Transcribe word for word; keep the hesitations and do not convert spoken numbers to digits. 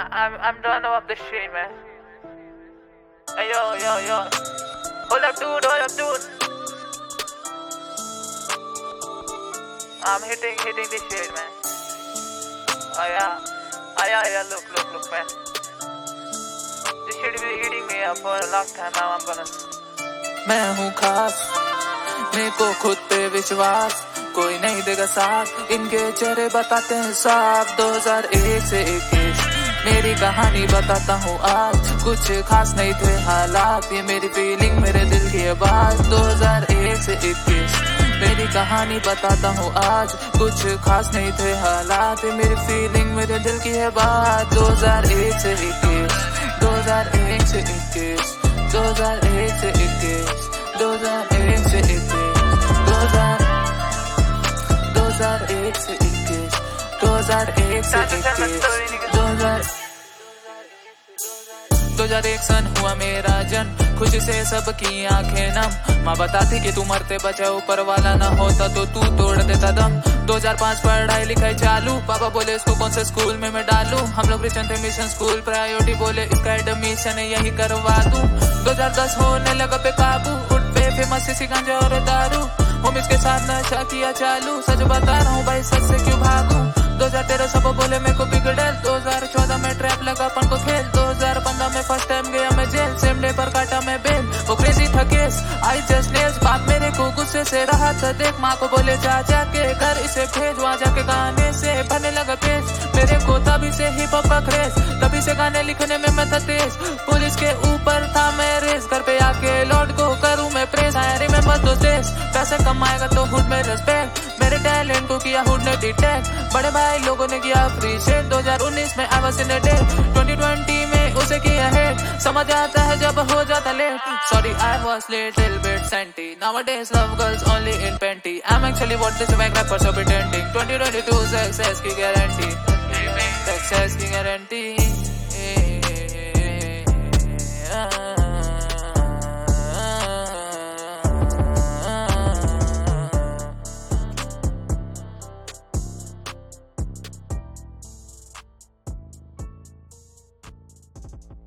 I'm I'm done of the shit, man. Hey, yo, yo, yo. Hold up, dude. Hold up, dude. I'm hitting, hitting this shit, man. Oh yeah. Oh yeah, yeah. Look, look, look, man. This shit will be eating me up for a long time. Now I'm gonna. मैं हूँ खास, मेरे को खुद पे विश्वास, कोई नहीं देगा साथ, इनके चेहरे बताते हैं साफ। दो हज़ार एक से इक्कीस मेरी कहानी बताता हूँ आज, कुछ खास नहीं थे हालात, ये मेरी फीलिंग मेरे दिल की है बात। दो हज़ार एक से इक्कीस मेरी कहानी बताता हूँ आज, कुछ खास नहीं थे हालात, ये मेरी फीलिंग मेरे दिल की है बात। दो हज़ार एक से इक्कीस दो हज़ार एक से इक्कीस दो हज़ार एक से इक्कीस दो हज़ार एक से इक्कीस दो हज़ार दो हज़ार एक से इक्कीस दो हज़ार एक से इक्कीस दो हज़ार दो हज़ार एक सन हुआ मेरा जन्म, खुशी से सबकी आंखें नम। माँ बताती कि तू मरते बचे ऊपर वाला ना होता तो तू तोड़ देता दम। दो हज़ार पाँच पढ़ाई लिखाई चालू, पापा बोले इसको कौन से स्कूल में मैं डालूं। हम लोग क्रिश्चियन थे मिशन स्कूल, प्रायोरिटी बोले इसका एडमिशन यही करवा दूं। दो हज़ार दस होने लगा पे काबू, उठ पे फेमस इसी गांजा और दारू, हम इसके साथ नशा किया चालू। सच बता रहा हूँ भाई, सच से क्यों भागूं। दो हज़ार तेरह सब बोले मेरे को बिगड़े, दो हज़ार चौदह में ट्रैप लगा अपन को खेल, दो हज़ार पंद्रह में फर्स्ट टाइम गया मैं जेल, सेम डे पर काटा मैं बेल। वो क्रेजी था केस, आई जस्ट नेल्स, बाप मेरे को गुस्से से रहा था देख, माँ को बोले चाचा के घर इसे भेज, वहाँ जाके गाने से भरने लगा पेज। मेरे को तभी से हिप हॉप का क्रेज, तभी से गाने लिखने में मैं था तेज, पुलिस के ऊपर था मैं रेस, घर पे आके लॉर्ड को करूँ मैं press. I remember those days, पैसे कमाएगा तो हुड में रिस्पेक्ट, मेरे टैलेंट को किया हुड ने डिटेक्ट, बड़े भाई लोगों ने किया अप्रिशिएट। दो हज़ार उन्नीस में I was in a day, twenty twenty में उसे किया है, समझ आता है जब हो जाता late. Sorry I was little bit senti, nowadays love girls only in panty, I'm actually what this swag rappers are pretending। Twenty twenty two success की गारंटी, सक्सेस की गारंटी।